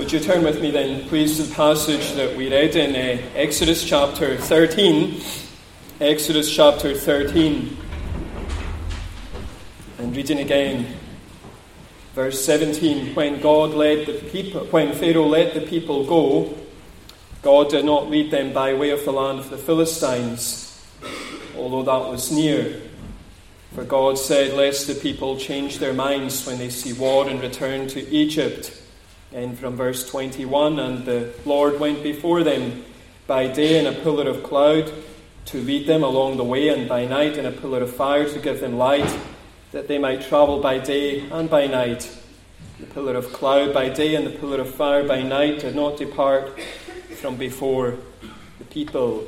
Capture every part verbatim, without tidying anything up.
Would you turn with me then, please, to the passage that we read in uh, Exodus chapter thirteen. Exodus chapter thirteen. And reading again, verse seventeen. When God led the people, when Pharaoh let the people go, God did not lead them by way of the land of the Philistines, although that was near. For God said, lest the people change their minds when they see war and return to Egypt. And from verse twenty-one, and the Lord went before them by day in a pillar of cloud to lead them along the way, and by night in a pillar of fire to give them light, that they might travel by day and by night. The pillar of cloud by day and the pillar of fire by night did not depart from before the people.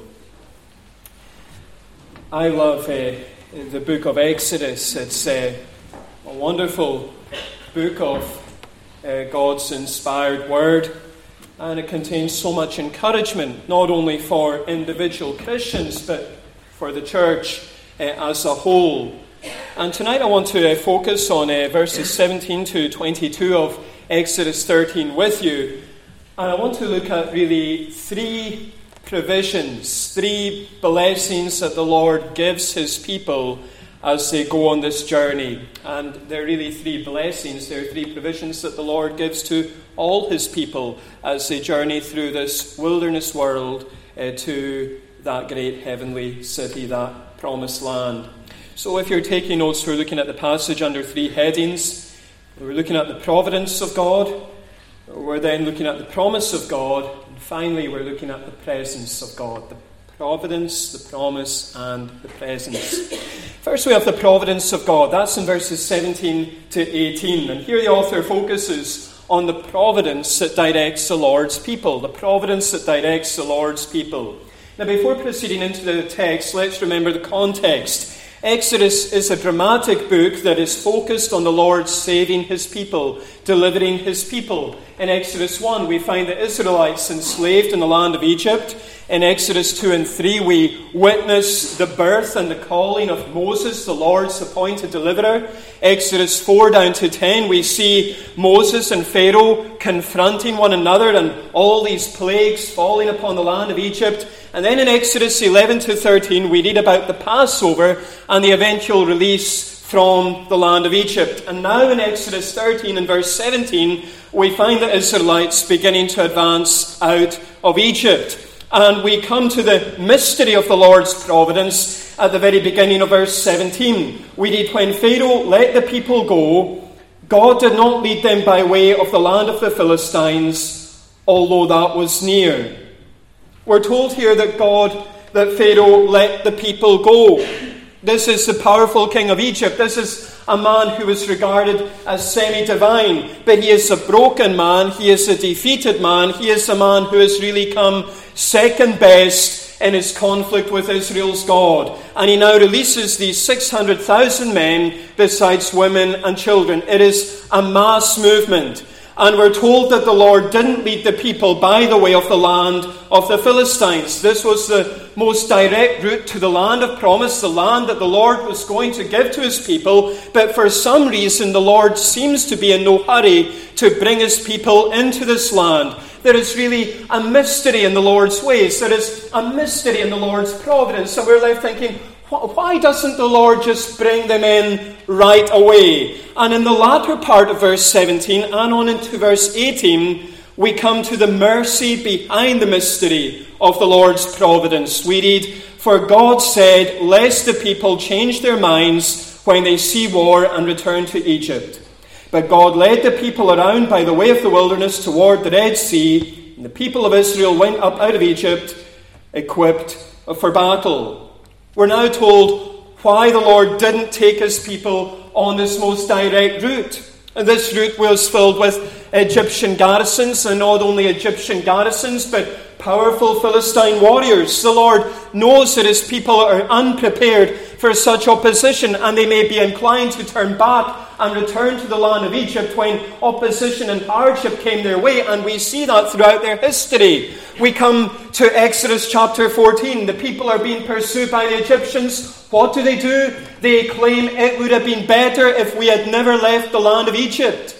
I love uh, the book of Exodus. It's uh, a wonderful book of uh, God's inspired word, and it contains so much encouragement, not only for individual Christians, but for the church uh, as a whole. And tonight I want to uh, focus on uh, verses seventeen to twenty-two of Exodus thirteen with you. And I want to look at really three provisions, three blessings that the Lord gives his people as they go on this journey. And they're really three blessings, they're three provisions that the Lord gives to all his people as they journey through this wilderness world uh, to that great heavenly city, that promised land. So if you're taking notes, we're looking at the passage under three headings. We're looking at the providence of God. We're then looking at the promise of God. And finally, we're looking at the presence of God. The providence, the promise, and the presence. First, we have the providence of God. That's in verses seventeen to eighteen. And here the author focuses on the providence that directs the Lord's people. The providence that directs the Lord's people. Now, before proceeding into the text, let's remember the context. Exodus is a dramatic book that is focused on the Lord saving his people, delivering his people. In Exodus one, we find the Israelites enslaved in the land of Egypt. In Exodus two and three, we witness the birth and the calling of Moses, the Lord's appointed deliverer. Exodus four down to ten, we see Moses and Pharaoh confronting one another and all these plagues falling upon the land of Egypt. And then in Exodus eleven to thirteen, we read about the Passover and the eventual release from the land of Egypt. And now in Exodus thirteen and verse seventeen, we find the Israelites beginning to advance out of Egypt. And we come to the mystery of the Lord's providence at the very beginning of verse seventeen. We read, when Pharaoh let the people go, God did not lead them by way of the land of the Philistines, although that was near. We're told here that God, that Pharaoh let the people go. This is the powerful king of Egypt. This is a man who is regarded as semi-divine. But he is a broken man. He is a defeated man. He is a man who has really come second best in his conflict with Israel's God. And he now releases these six hundred thousand men besides women and children. It is a mass movement. And we're told that the Lord didn't lead the people by the way of the land of the Philistines. This was the most direct route to the land of promise, the land that the Lord was going to give to his people. But for some reason, the Lord seems to be in no hurry to bring his people into this land. There is really a mystery in the Lord's ways. There is a mystery in the Lord's providence. And we're left thinking, why doesn't the Lord just bring them in right away? And in the latter part of verse seventeen and on into verse eighteen, we come to the mercy behind the mystery of the Lord's providence. We read, for God said, lest the people change their minds when they see war and return to Egypt. But God led the people around by the way of the wilderness toward the Red Sea, and the people of Israel went up out of Egypt equipped for battle. We're now told why the Lord didn't take his people on this most direct route. And this route was filled with Egyptian garrisons, and not only Egyptian garrisons, but powerful Philistine warriors. The Lord knows that his people are unprepared for such opposition, and they may be inclined to turn back and return to the land of Egypt when opposition and hardship came their way, and we see that throughout their history. We come to Exodus chapter fourteen. The people are being pursued by the Egyptians. What do they do? They claim it would have been better if we had never left the land of Egypt.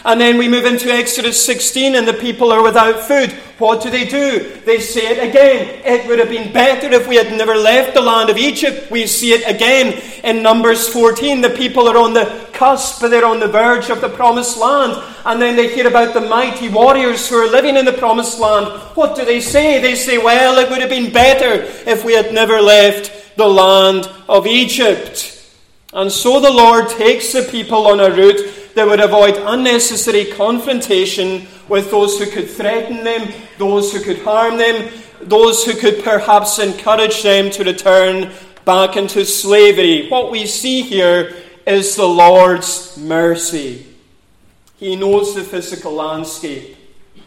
And then we move into Exodus sixteen, and the people are without food. What do they do? They say it again. It would have been better if we had never left the land of Egypt. We see it again in Numbers fourteen. The people are on the cusp, they're on the verge of the promised land. And then they hear about the mighty warriors who are living in the promised land. What do they say? They say, well, it would have been better if we had never left the land of Egypt. And so the Lord takes the people on a route that would avoid unnecessary confrontation with those who could threaten them, those who could harm them, those who could perhaps encourage them to return back into slavery. What we see here is the Lord's mercy. He knows the physical landscape,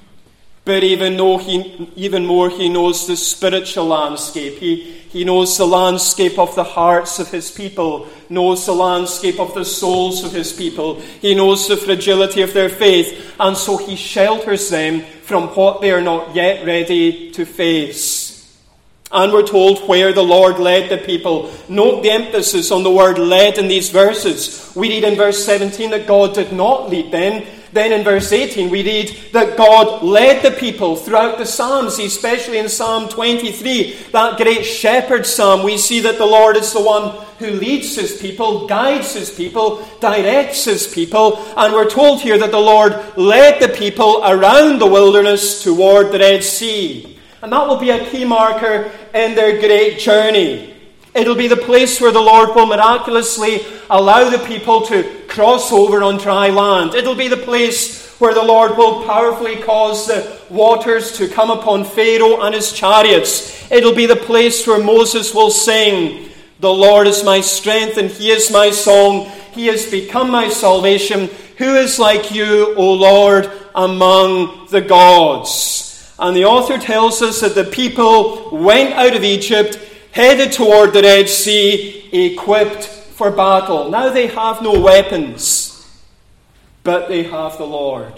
but even though he, even more, he knows the spiritual landscape. He, he knows the landscape of the hearts of his people, knows the landscape of the souls of his people. He knows the fragility of their faith, and so he shelters them from what they are not yet ready to face. And we're told where the Lord led the people. Note the emphasis on the word led in these verses. We read in verse seventeen that God did not lead them. Then in verse eighteen we read that God led the people throughout the Psalms, especially in Psalm twenty-three, that great shepherd psalm. We see that the Lord is the one who leads his people, guides his people, directs his people. And we're told here that the Lord led the people around the wilderness toward the Red Sea. And that will be a key marker in their great journey. It'll be the place where the Lord will miraculously allow the people to cross over on dry land. It'll be the place where the Lord will powerfully cause the waters to come upon Pharaoh and his chariots. It'll be the place where Moses will sing, "The Lord is my strength and he is my song. He has become my salvation. Who is like you, O Lord, among the gods?" And the author tells us that the people went out of Egypt, headed toward the Red Sea, equipped for battle. Now they have no weapons, but they have the Lord.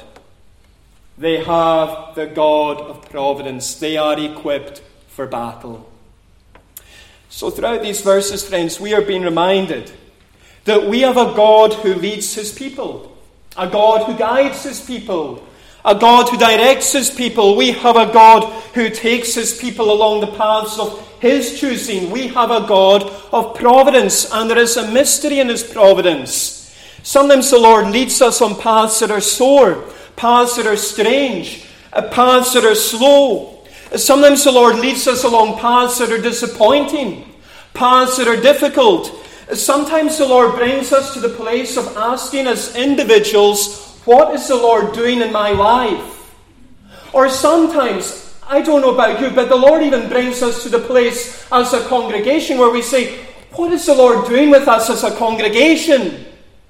They have the God of providence. They are equipped for battle. So throughout these verses, friends, we are being reminded that we have a God who leads his people, a God who guides his people, a God who directs his people. We have a God who takes his people along the paths of his choosing. We have a God of providence, and there is a mystery in his providence. Sometimes the Lord leads us on paths that are sore, paths that are strange, paths that are slow. Sometimes the Lord leads us along paths that are disappointing, paths that are difficult. Sometimes the Lord brings us to the place of asking as individuals, what is the Lord doing in my life? Or sometimes, I don't know about you, but the Lord even brings us to the place as a congregation where we say, what is the Lord doing with us as a congregation?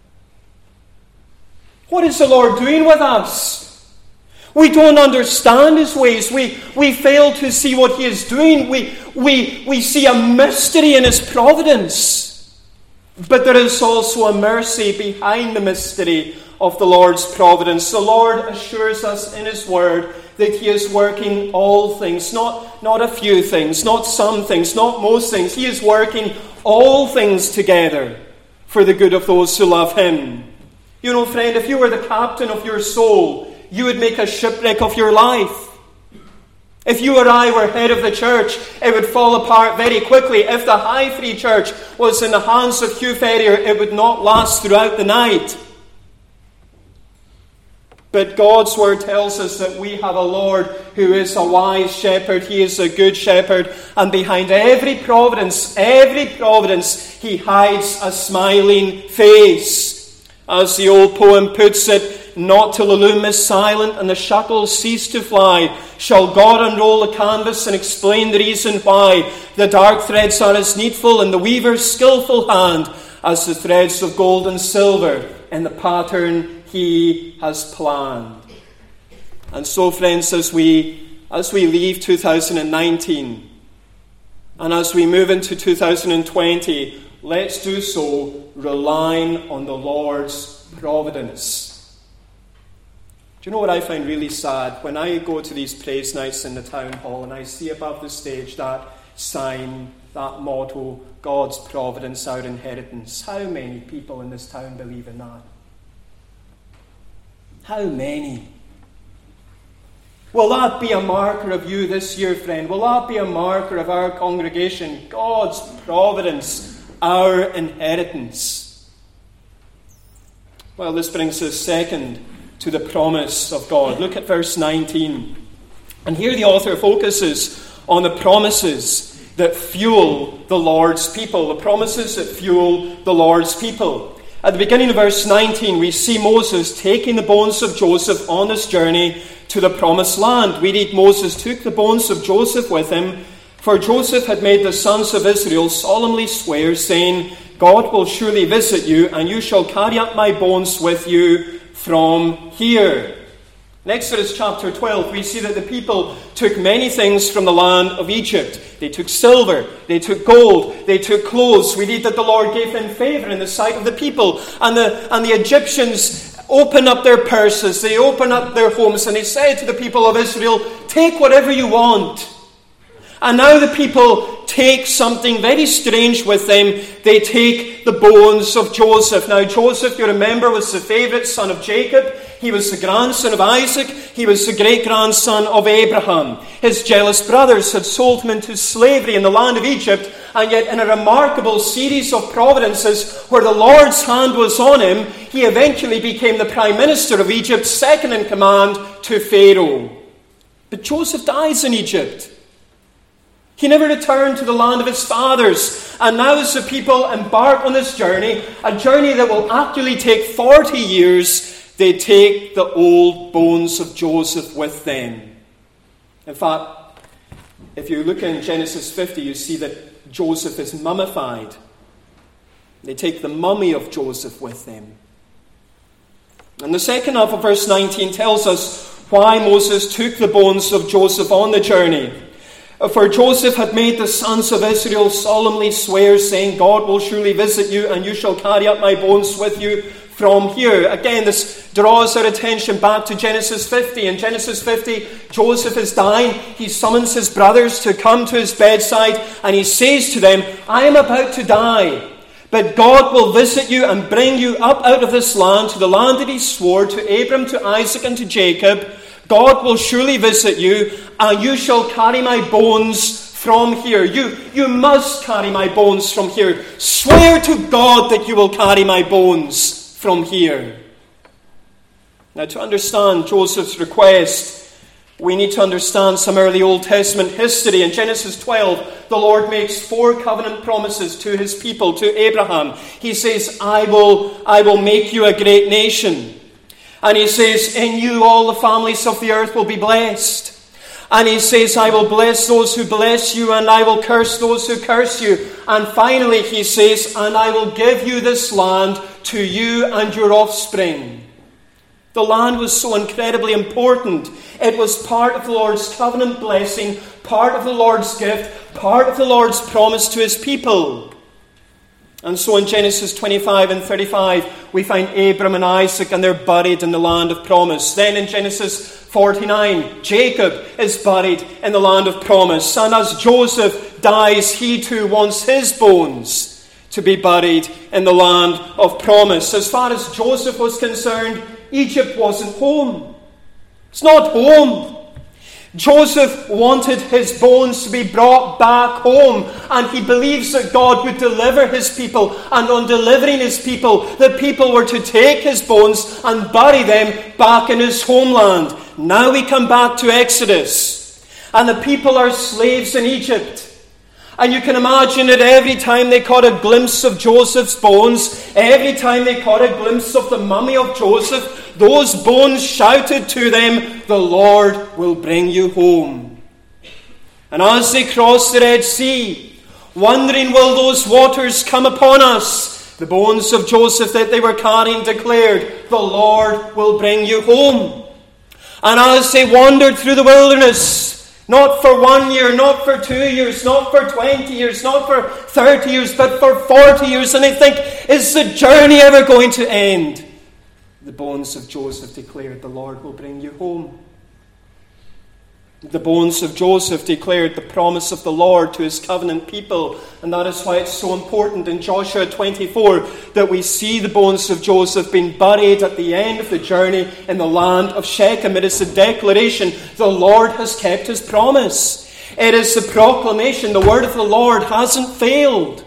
What is the Lord doing with us? We don't understand his ways. We, we fail to see what he is doing. We, we, we see a mystery in his providence. But there is also a mercy behind the mystery of the Lord's providence. The Lord assures us in his word that he is working all things, not, not a few things, not some things, not most things. He is working all things together for the good of those who love him. You know, friend, if you were the captain of your soul, you would make a shipwreck of your life. If you or I were head of the church, it would fall apart very quickly. If the High Free Church was in the hands of Hugh Ferrier, it would not last throughout the night. But God's word tells us that we have a Lord who is a wise shepherd. He is a good shepherd. And behind every providence, every providence, he hides a smiling face. As the old poem puts it, not till the loom is silent and the shackles cease to fly, shall God unroll the canvas and explain the reason why the dark threads are as needful in the weaver's skillful hand as the threads of gold and silver in the pattern he has planned. And so, friends, as we as we leave two thousand nineteen and as we move into two thousand twenty, let's do so relying on the Lord's providence. Do you know what I find really sad? When I go to these praise nights in the town hall and I see above the stage that sign, that motto, God's providence, our inheritance. How many people in this town believe in that? How many? Will that be a marker of you this year, friend? Will that be a marker of our congregation? God's providence, our inheritance. Well, this brings us second to the promise of God. Look at verse nineteen. And here the author focuses on the promises that fuel the Lord's people. The promises that fuel the Lord's people. At the beginning of verse nineteen, we see Moses taking the bones of Joseph on this journey to the promised land. We read, Moses took the bones of Joseph with him, for Joseph had made the sons of Israel solemnly swear, saying, God will surely visit you, and you shall carry up my bones with you from here. In Exodus chapter twelve, we see that the people took many things from the land of Egypt. They took silver, they took gold, they took clothes. We read that the Lord gave them favor in the sight of the people. And the, and the Egyptians opened up their purses, they opened up their homes, and they said to the people of Israel, take whatever you want. And now the people take something very strange with them. They take the bones of Joseph. Now Joseph, you remember, was the favourite son of Jacob. He was the grandson of Isaac. He was the great-grandson of Abraham. His jealous brothers had sold him into slavery in the land of Egypt, and yet in a remarkable series of providences where the Lord's hand was on him, he eventually became the prime minister of Egypt, second in command to Pharaoh. But Joseph dies in Egypt. He never returned to the land of his fathers. And now as the people embark on this journey, a journey that will actually take forty years, they take the old bones of Joseph with them. In fact, if you look in Genesis fifty, you see that Joseph is mummified. They take the mummy of Joseph with them. And the second half of verse nineteen tells us why Moses took the bones of Joseph on the journey. For Joseph had made the sons of Israel solemnly swear, saying, God will surely visit you, and you shall carry up my bones with you from here. Again, this draws our attention back to Genesis fifty. In Genesis fifty, Joseph is dying. He summons his brothers to come to his bedside, and he says to them, I am about to die, but God will visit you and bring you up out of this land to the land that he swore to Abram, to Isaac, and to Jacob. God will surely visit you, and you shall carry my bones from here. You, you must carry my bones from here. Swear to God that you will carry my bones from here. Now, to understand Joseph's request, we need to understand some early Old Testament history. In Genesis twelve, the Lord makes four covenant promises to his people, to Abraham. He says, I will, I will make you a great nation. And he says, in you all the families of the earth will be blessed. And he says, I will bless those who bless you, and I will curse those who curse you. And finally he says, and I will give you this land to you and your offspring. The land was so incredibly important. It was part of the Lord's covenant blessing, part of the Lord's gift, part of the Lord's promise to his people. And so in Genesis twenty-five and thirty-five, we find Abram and Isaac, and they're buried in the land of promise. Then in Genesis forty-nine, Jacob is buried in the land of promise. And as Joseph dies, he too wants his bones to be buried in the land of promise. As far as Joseph was concerned, Egypt wasn't home. It's not home. Joseph wanted his bones to be brought back home, and he believes that God would deliver his people, and on delivering his people, the people were to take his bones and bury them back in his homeland. Now we come back to Exodus, and the people are slaves in Egypt. And you can imagine that every time they caught a glimpse of Joseph's bones, every time they caught a glimpse of the mummy of Joseph, those bones shouted to them, the Lord will bring you home. And as they crossed the Red Sea, wondering, will those waters come upon us? The bones of Joseph that they were carrying declared, the Lord will bring you home. And as they wandered through the wilderness, not for one year, not for two years, not for twenty years, not for thirty years, but for forty years. And they think, is the journey ever going to end? The bones of Joseph declared, the Lord will bring you home. The bones of Joseph declared the promise of the Lord to his covenant people. And that is why it's so important in Joshua twenty-four that we see the bones of Joseph being buried at the end of the journey in the land of Shechem. It is a declaration the Lord has kept his promise. It is the proclamation the word of the Lord hasn't failed.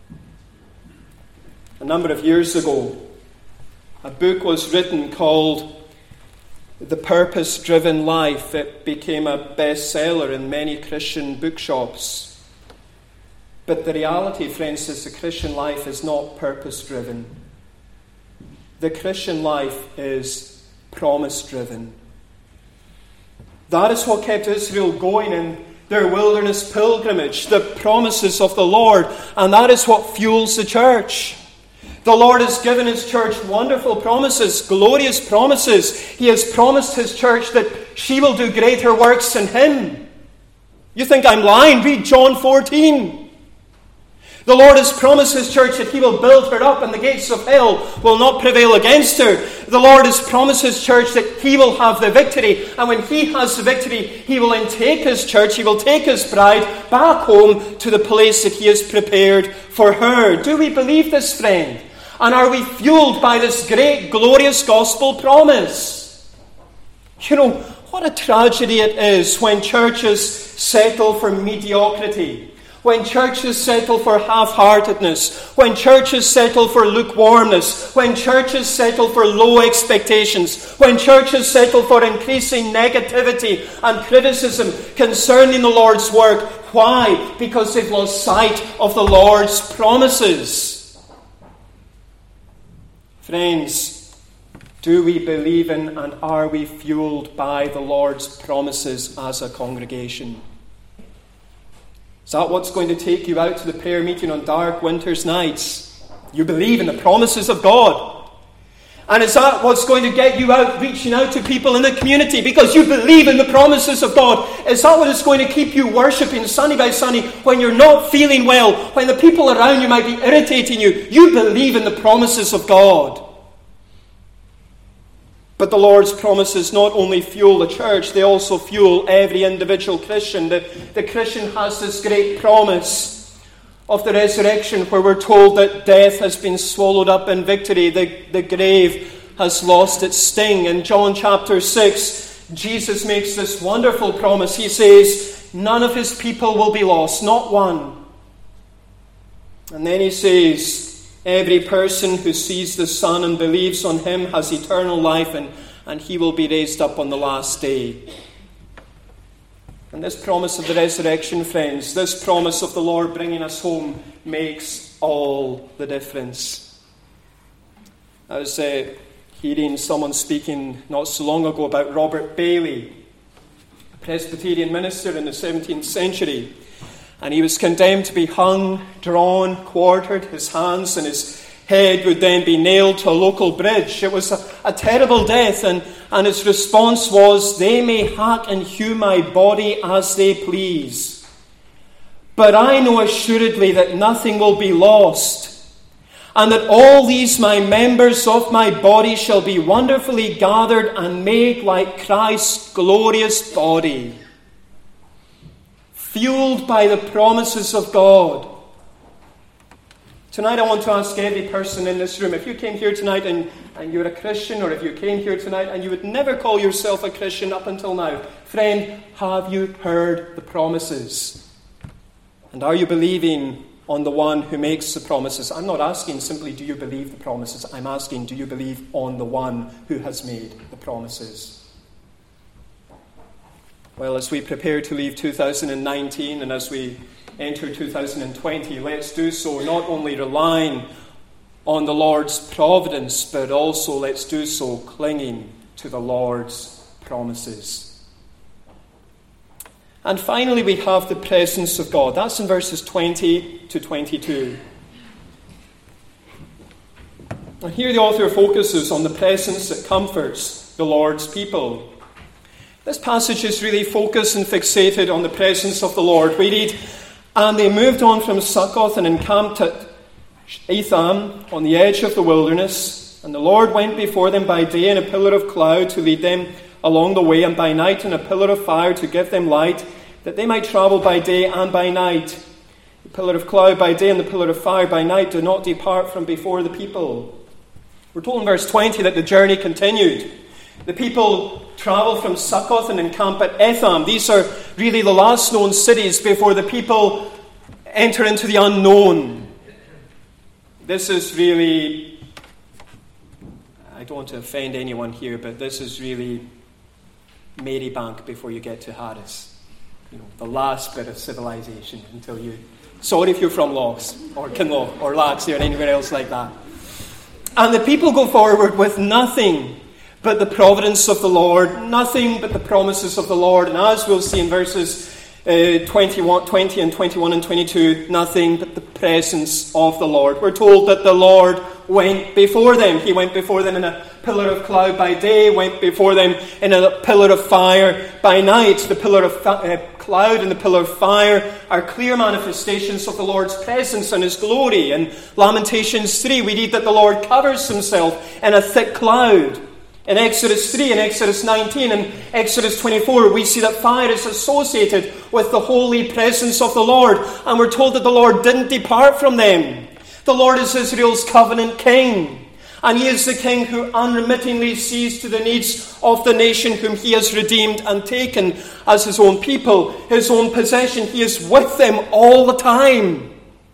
A number of years ago, a book was written called The Purpose-Driven Life. It became a bestseller in many Christian bookshops. But the reality, friends, is the Christian life is not purpose-driven. The Christian life is promise-driven. That is what kept Israel going in their wilderness pilgrimage, the promises of the Lord, and that is what fuels the church. The Lord has given his church wonderful promises, glorious promises. He has promised his church that she will do greater works than him. You think I'm lying? Read John fourteen. The Lord has promised his church that he will build her up and the gates of hell will not prevail against her. The Lord has promised his church that he will have the victory. And when he has the victory, he will then take his church, he will take his bride back home to the place that he has prepared for her. Do we believe this, friend? And are we fueled by this great, glorious gospel promise? You know, what a tragedy it is when churches settle for mediocrity. When churches settle for half-heartedness, when churches settle for lukewarmness, when churches settle for low expectations, when churches settle for increasing negativity and criticism concerning the Lord's work. Why? Because they've lost sight of the Lord's promises. Friends, do we believe in and are we fueled by the Lord's promises as a congregation? Is that what's going to take you out to the prayer meeting on dark winter's nights? You believe in the promises of God. And is that what's going to get you out, reaching out to people in the community because you believe in the promises of God? Is that what is going to keep you worshipping Sunday by Sunday when you're not feeling well, when the people around you might be irritating you? You believe in the promises of God. But the Lord's promises not only fuel the church, they also fuel every individual Christian. The, the Christian has this great promise of the resurrection where we're told that death has been swallowed up in victory. The, the grave has lost its sting. In John chapter six, Jesus makes this wonderful promise. He says, none of his people will be lost, not one. And then he says, every person who sees the Son and believes on him has eternal life, and, and he will be raised up on the last day. And this promise of the resurrection, friends, this promise of the Lord bringing us home makes all the difference. I was uh, hearing someone speaking not so long ago about Robert Bailey, a Presbyterian minister in the seventeenth century. And he was condemned to be hung, drawn, quartered. His hands and his head would then be nailed to a local bridge. It was a, a terrible death. And, and his response was, they may hack and hew my body as they please. But I know assuredly that nothing will be lost. And that all these my members of my body shall be wonderfully gathered and made like Christ's glorious body. Fueled by the promises of God. Tonight I want to ask every person in this room, if you came here tonight and, and you're a Christian, or if you came here tonight and you would never call yourself a Christian up until now, friend, have you heard the promises? And are you believing on the one who makes the promises? I'm not asking simply, do you believe the promises? I'm asking, do you believe on the one who has made the promises? Well, as we prepare to leave two thousand nineteen and as we enter two thousand twenty, let's do so not only relying on the Lord's providence, but also let's do so clinging to the Lord's promises. And finally, we have the presence of God. That's in verses twenty to twenty-two. And here the author focuses on the presence that comforts the Lord's people. This passage is really focused and fixated on the presence of the Lord. We read, and they moved on from Succoth and encamped at Etham on the edge of the wilderness. And the Lord went before them by day in a pillar of cloud to lead them along the way, and by night in a pillar of fire to give them light, that they might travel by day and by night. The pillar of cloud by day and the pillar of fire by night do not depart from before the people. We're told in verse twenty that the journey continued. The people travel from Succoth and encamp at Etham. These are really the last known cities before the people enter into the unknown. This is really, I don't want to offend anyone here, but this is really Marybank before you get to Harris. You know, the last bit of civilization until you... Sorry if you're from Lochs or Kinloch or Laxey or anywhere else like that. And the people go forward with nothing but the providence of the Lord, nothing but the promises of the Lord. And as we'll see in verses uh, twenty-one, twenty and twenty-one and twenty-two, nothing but the presence of the Lord. We're told that the Lord went before them. He went before them in a pillar of cloud by day, went before them in a pillar of fire by night. The pillar of uh, cloud and the pillar of fire are clear manifestations of the Lord's presence and His glory. In Lamentations three, we read that the Lord covers Himself in a thick cloud. In Exodus three, in Exodus nineteen, and Exodus twenty-four, we see that fire is associated with the holy presence of the Lord. And we're told that the Lord didn't depart from them. The Lord is Israel's covenant king. And He is the king who unremittingly sees to the needs of the nation whom He has redeemed and taken as His own people, His own possession. He is with them all the time.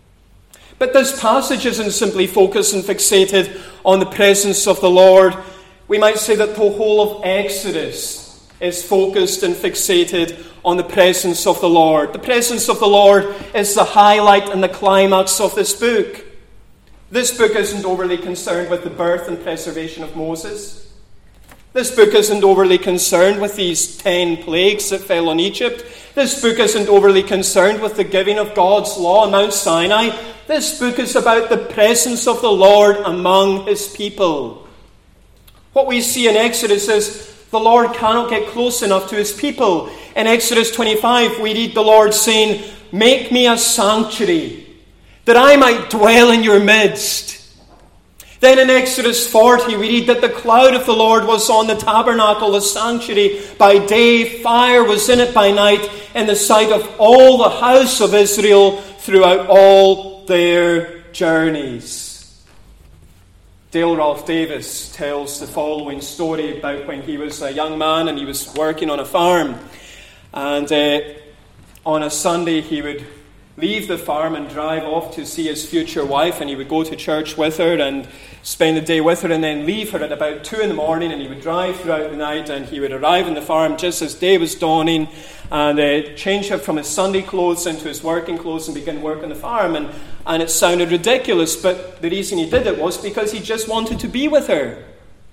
But this passage isn't simply focused and fixated on the presence of the Lord. We might say that the whole of Exodus is focused and fixated on the presence of the Lord. The presence of the Lord is the highlight and the climax of this book. This book isn't overly concerned with the birth and preservation of Moses. This book isn't overly concerned with these ten plagues that fell on Egypt. This book isn't overly concerned with the giving of God's law on Mount Sinai. This book is about the presence of the Lord among His people. What we see in Exodus is the Lord cannot get close enough to His people. In Exodus twenty-five, we read the Lord saying, "Make me a sanctuary, that I might dwell in your midst." Then in Exodus forty, we read that the cloud of the Lord was on the tabernacle, the sanctuary, by day. Fire was in it by night, in the sight of all the house of Israel throughout all their journeys. Dale Ralph Davis tells the following story about when he was a young man and he was working on a farm. And uh, on a Sunday he would leave the farm and drive off to see his future wife, and he would go to church with her and spend the day with her and then leave her at about two in the morning, and he would drive throughout the night, and he would arrive in the farm just as day was dawning and uh, change her from his Sunday clothes into his working clothes and begin work on the farm. And, and it sounded ridiculous, but the reason he did it was because he just wanted to be with her.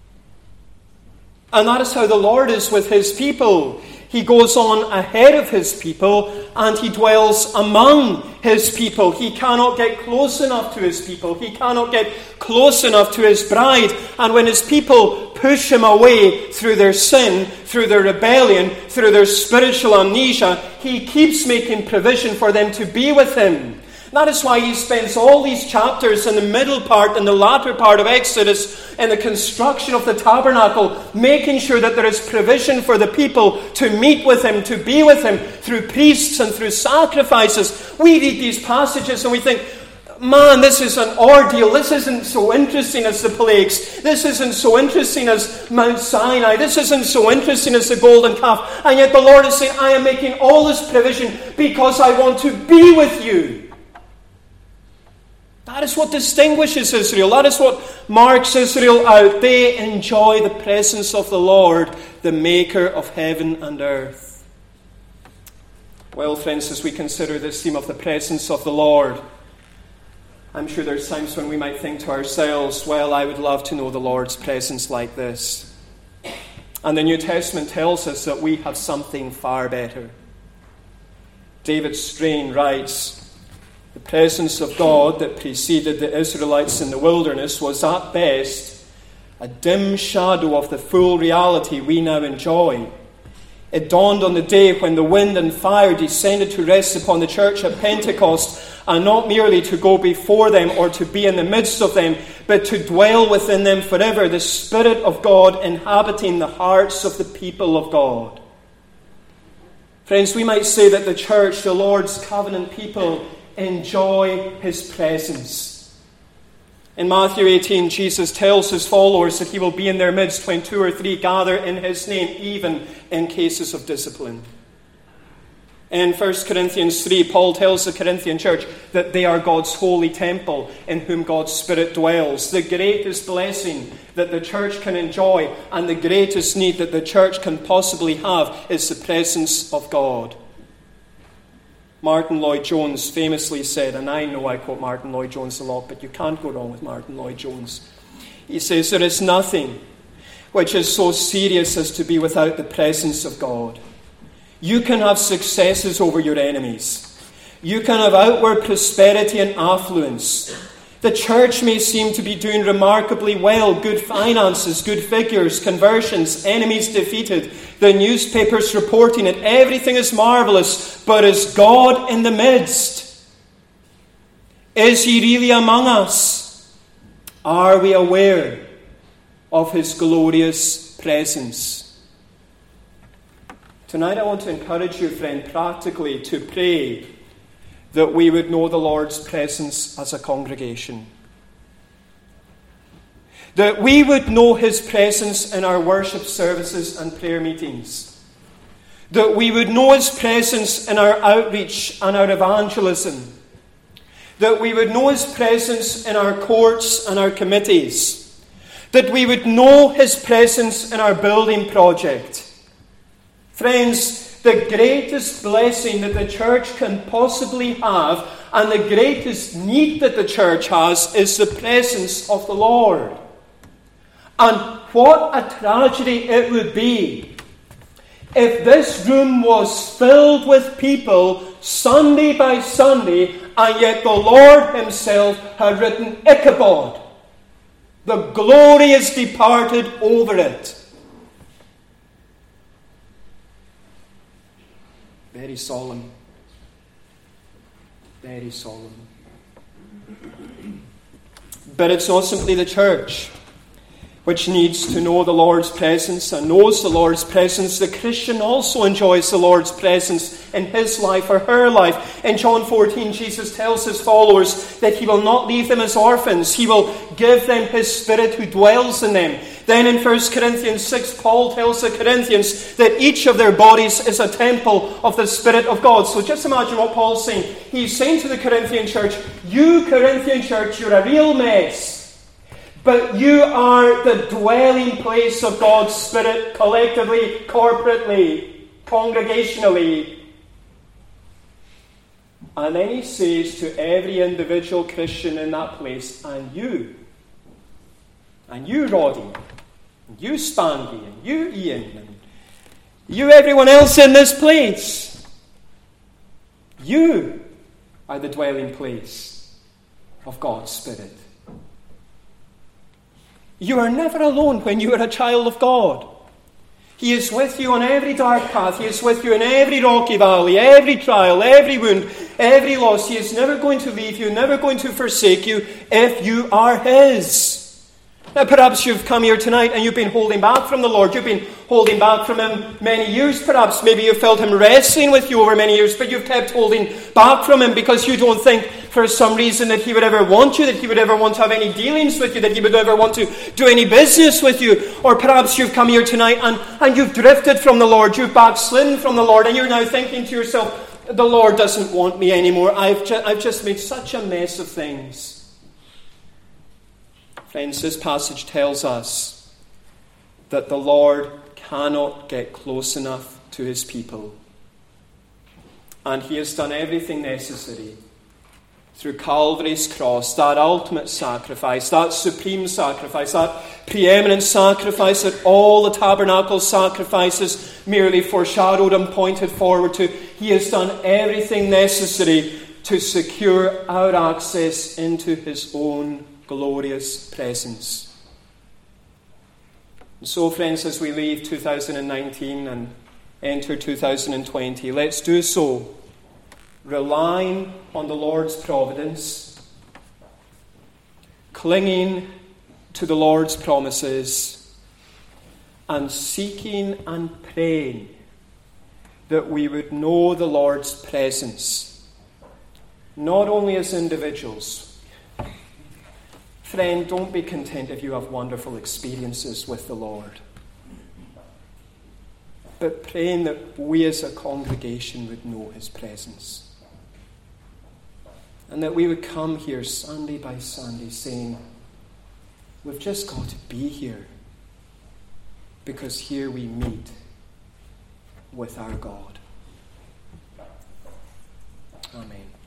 And that is how the Lord is with His people. He goes on ahead of His people and He dwells among His people. He cannot get close enough to His people. He cannot get close enough to His bride. And when His people push Him away through their sin, through their rebellion, through their spiritual amnesia, He keeps making provision for them to be with Him. That is why He spends all these chapters in the middle part and the latter part of Exodus in the construction of the tabernacle, making sure that there is provision for the people to meet with Him, to be with Him through priests and through sacrifices. We read these passages and we think, man, this is an ordeal. This isn't so interesting as the plagues. This isn't so interesting as Mount Sinai. This isn't so interesting as the golden calf. And yet the Lord is saying, I am making all this provision because I want to be with you. That is what distinguishes Israel. That is what marks Israel out. They enjoy the presence of the Lord, the Maker of heaven and earth. Well, friends, as we consider this theme of the presence of the Lord, I'm sure there's times when we might think to ourselves, well, I would love to know the Lord's presence like this. And the New Testament tells us that we have something far better. David Strain writes, the presence of God that preceded the Israelites in the wilderness was at best a dim shadow of the full reality we now enjoy. It dawned on the day when the wind and fire descended to rest upon the church at Pentecost, and not merely to go before them or to be in the midst of them, but to dwell within them forever, the Spirit of God inhabiting the hearts of the people of God. Friends, we might say that the church, the Lord's covenant people, enjoy his presence. In Matthew eighteen, Jesus tells his followers that he will be in their midst when two or three gather in his name, even in cases of discipline. In First Corinthians three, Paul tells the Corinthian church that they are God's holy temple in whom God's Spirit dwells. The greatest blessing that the church can enjoy and the greatest need that the church can possibly have is the presence of God. Martin Lloyd-Jones famously said, and I know I quote Martin Lloyd-Jones a lot, but you can't go wrong with Martin Lloyd-Jones. He says, there is nothing which is so serious as to be without the presence of God. You can have successes over your enemies. You can have outward prosperity and affluence. The church may seem to be doing remarkably well, good finances, good figures, conversions, enemies defeated, the newspapers reporting it, everything is marvelous, but is God in the midst? Is he really among us? Are we aware of his glorious presence? Tonight I want to encourage you, friend, practically to pray that we would know the Lord's presence as a congregation. That we would know his presence in our worship services and prayer meetings. That we would know his presence in our outreach and our evangelism. That we would know his presence in our courts and our committees. That we would know his presence in our building project. Friends, the greatest blessing that the church can possibly have and the greatest need that the church has is the presence of the Lord. And what a tragedy it would be if this room was filled with people Sunday by Sunday and yet the Lord himself had written Ichabod. The glory is departed over it. Very solemn. Very solemn. But it's not simply the church which needs to know the Lord's presence and knows the Lord's presence. The Christian also enjoys the Lord's presence in his life or her life. In John fourteen, Jesus tells his followers that he will not leave them as orphans. He will give them his Spirit who dwells in them. Then in First Corinthians six, Paul tells the Corinthians that each of their bodies is a temple of the Spirit of God. So just imagine what Paul's saying. He's saying to the Corinthian church, you Corinthian church, you're a real mess. But you are the dwelling place of God's Spirit collectively, corporately, congregationally. And then he says to every individual Christian in that place, and you, and you Roddy, and you Spangy, and you Ian, and you everyone else in this place, you are the dwelling place of God's Spirit. You are never alone when you are a child of God. He is with you on every dark path. He is with you in every rocky valley, every trial, every wound, every loss. He is never going to leave you, never going to forsake you if you are his. Now perhaps you've come here tonight and you've been holding back from the Lord. You've been holding back from him many years perhaps. Maybe you've felt him wrestling with you over many years, but you've kept holding back from him because you don't think for some reason that he would ever want you, that he would ever want to have any dealings with you, that he would ever want to do any business with you. Or perhaps you've come here tonight and, and you've drifted from the Lord, you've backslidden from the Lord, and you're now thinking to yourself, the Lord doesn't want me anymore. I've, ju- I've just made such a mess of things. Friends, this passage tells us that the Lord cannot get close enough to his people. And he has done everything necessary through Calvary's cross, that ultimate sacrifice, that supreme sacrifice, that preeminent sacrifice that all the tabernacle sacrifices merely foreshadowed and pointed forward to. He has done everything necessary to secure our access into his own glorious presence. And so, friends, as we leave two thousand nineteen and enter two thousand twenty, let's do so relying on the Lord's providence, clinging to the Lord's promises, and seeking and praying that we would know the Lord's presence, not only as individuals. Friend, don't be content if you have wonderful experiences with the Lord, but praying that we as a congregation would know his presence. And that we would come here Sunday by Sunday saying, we've just got to be here, because here we meet with our God. Amen.